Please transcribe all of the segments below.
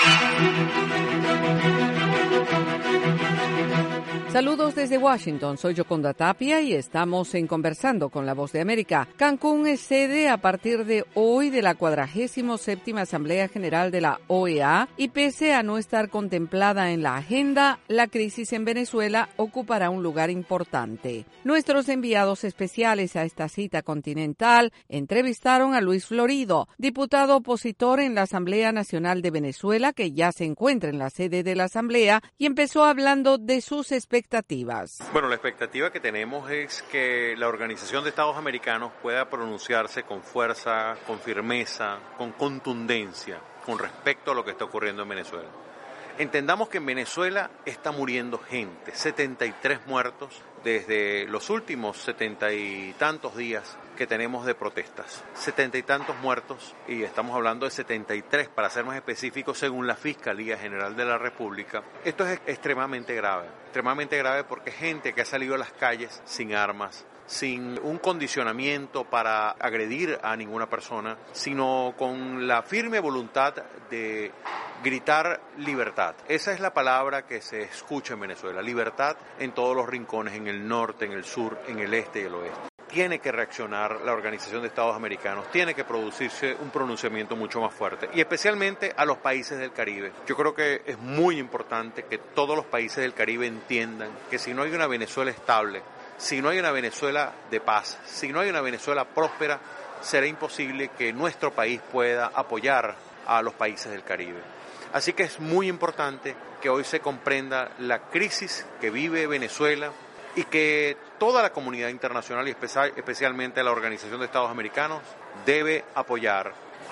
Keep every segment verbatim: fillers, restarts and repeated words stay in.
Saludos desde Washington, soy Yoconda Tapia y estamos en Conversando con la Voz de América. Cancún es sede a partir de hoy de la cuadragésima séptima Asamblea General de la O E A y pese a no estar contemplada en la agenda, la crisis en Venezuela ocupará un lugar importante. Nuestros enviados especiales a esta cita continental entrevistaron a Luis Florido, diputado opositor en la Asamblea Nacional de Venezuela, que ya se encuentra en la sede de la Asamblea, y empezó hablando de sus expectativas. Bueno, la expectativa que tenemos es que la Organización de Estados Americanos pueda pronunciarse con fuerza, con firmeza, con contundencia con respecto a lo que está ocurriendo en Venezuela. Entendamos que en Venezuela está muriendo gente, setenta y tres muertos desde los últimos setenta y tantos días que tenemos de protestas. setenta y tantos muertos, y estamos hablando de setenta y tres para ser más específicos según la Fiscalía General de la República. Esto es extremadamente grave, extremadamente grave porque gente que ha salido a las calles sin armas, sin un condicionamiento para agredir a ninguna persona, sino con la firme voluntad de gritar libertad. Esa es la palabra que se escucha en Venezuela, libertad en todos los rincones, en el norte, en el sur, en el este y el oeste. Tiene que reaccionar la Organización de Estados Americanos, tiene que producirse un pronunciamiento mucho más fuerte, y especialmente a los países del Caribe. Yo creo que es muy importante que todos los países del Caribe entiendan que si no hay una Venezuela estable, si no hay una Venezuela de paz, si no hay una Venezuela próspera, será imposible que nuestro país pueda apoyar a los países del Caribe. Así que es muy importante que hoy se comprenda la crisis que vive Venezuela y que toda la comunidad internacional y especial, especialmente la Organización de Estados Americanos debe apoyar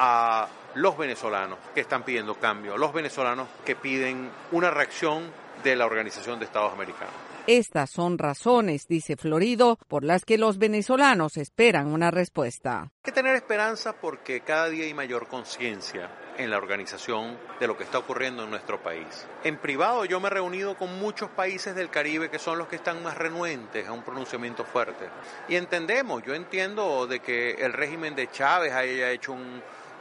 a los venezolanos que están pidiendo cambio, a los venezolanos que piden una reacción de la Organización de Estados Americanos. Estas son razones, dice Florido, por las que los venezolanos esperan una respuesta. Hay que tener esperanza porque cada día hay mayor conciencia en la organización de lo que está ocurriendo en nuestro país. En privado yo me he reunido con muchos países del Caribe que son los que están más renuentes a un pronunciamiento fuerte. Y entendemos, yo entiendo de que el régimen de Chávez haya hecho un,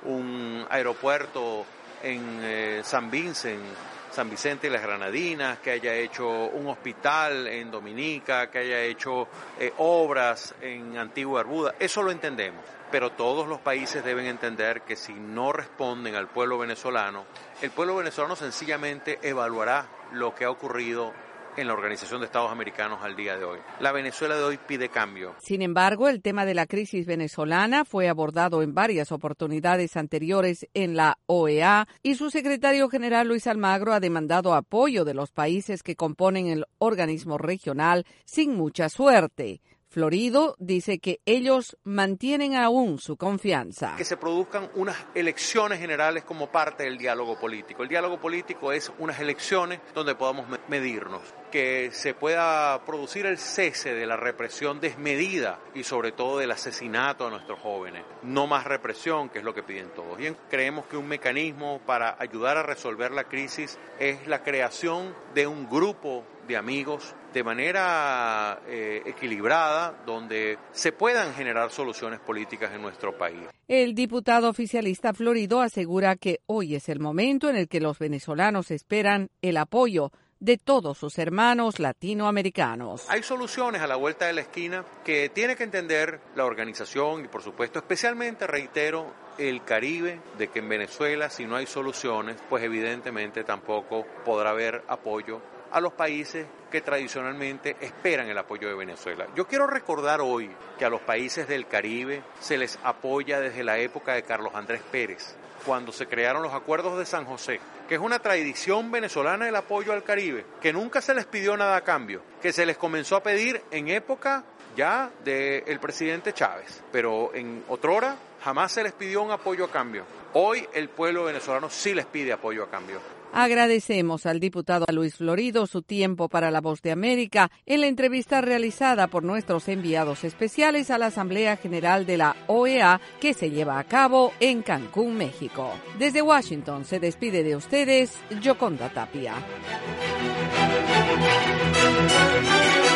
un aeropuerto en eh, San Vincent, San Vicente y las Granadinas, que haya hecho un hospital en Dominica, que haya hecho eh, obras en Antigua Barbuda, eso lo entendemos. Pero todos los países deben entender que si no responden al pueblo venezolano, el pueblo venezolano sencillamente evaluará lo que ha ocurrido en la Organización de Estados Americanos al día de hoy. La Venezuela de hoy pide cambio. Sin embargo, el tema de la crisis venezolana fue abordado en varias oportunidades anteriores en la O E A y su secretario general Luis Almagro ha demandado apoyo de los países que componen el organismo regional sin mucha suerte. Florido dice que ellos mantienen aún su confianza. Que se produzcan unas elecciones generales como parte del diálogo político. El diálogo político es unas elecciones donde podamos medirnos. Que se pueda producir el cese de la represión desmedida y sobre todo del asesinato a nuestros jóvenes. No más represión, que es lo que piden todos. Y creemos que un mecanismo para ayudar a resolver la crisis es la creación de un grupo de amigos de manera eh, equilibrada, donde se puedan generar soluciones políticas en nuestro país. El diputado oficialista Florido asegura que hoy es el momento en el que los venezolanos esperan el apoyo de todos sus hermanos latinoamericanos. Hay soluciones a la vuelta de la esquina que tiene que entender la organización y, por supuesto, especialmente, reitero, el Caribe, de que en Venezuela, si no hay soluciones, pues evidentemente tampoco podrá haber apoyo a los países que tradicionalmente esperan el apoyo de Venezuela. Yo quiero recordar hoy que a los países del Caribe se les apoya desde la época de Carlos Andrés Pérez, cuando se crearon los acuerdos de San José, que es una tradición venezolana del apoyo al Caribe, que nunca se les pidió nada a cambio, que se les comenzó a pedir en época ya del presidente Chávez, pero en otrora jamás se les pidió un apoyo a cambio. Hoy el pueblo venezolano sí les pide apoyo a cambio. Agradecemos al diputado Luis Florido su tiempo para La Voz de América en la entrevista realizada por nuestros enviados especiales a la Asamblea General de la O E A que se lleva a cabo en Cancún, México. Desde Washington se despide de ustedes Yoconda Tapia.